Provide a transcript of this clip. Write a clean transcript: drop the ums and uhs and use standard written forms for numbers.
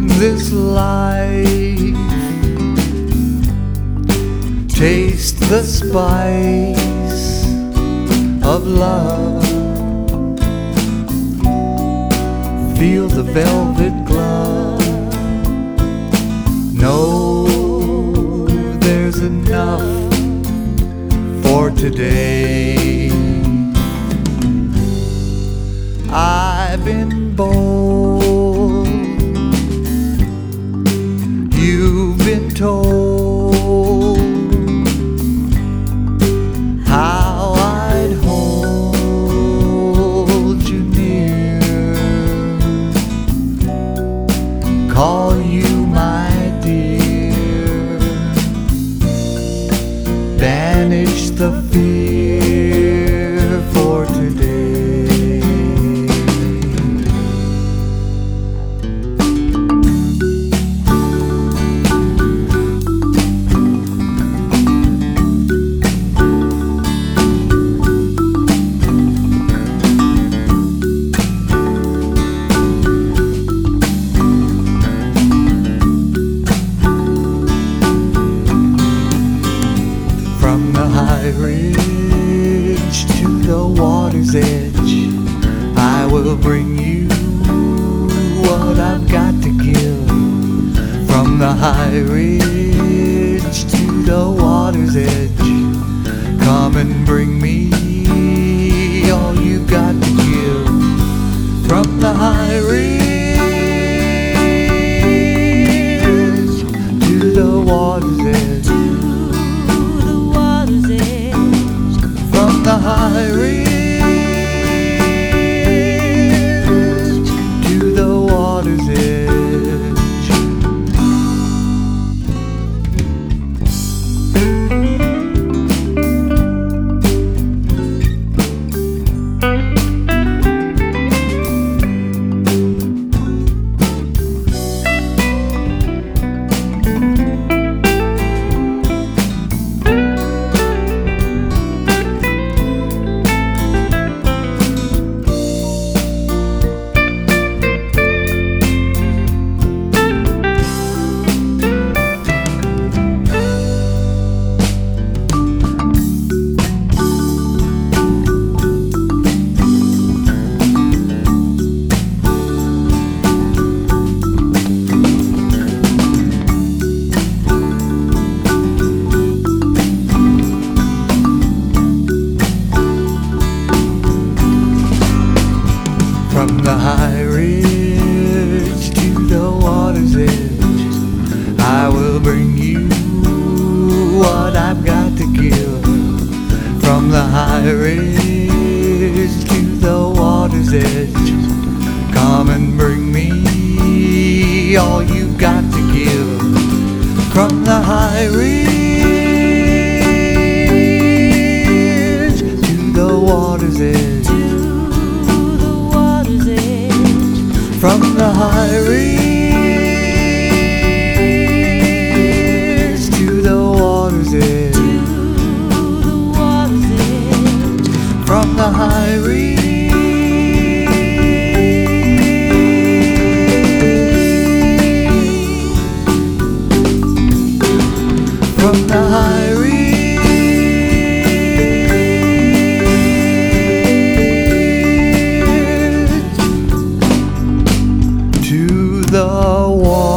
this life. Taste the spice of love. Feel the velvet glove. Know there's enough for today. I've been bold, you've been told how I'd hold you near, call you my dear, banish the fear for today. From the high ridge to the water's edge, I will bring you what I've got to give. From the high ridge to the water's edge, come and bring me all you've got to give. From the high ridge to the water's edge, from the high ridge to the water's edge. From the high ridge to the water's edge, I will bring you what I've got to give. From the high ridge to the water's edge, come and bring me all you've got to give. From the high ridge to the water's edge, from the high ridge to the water's edge, from the high ridge from the high ridge to the water.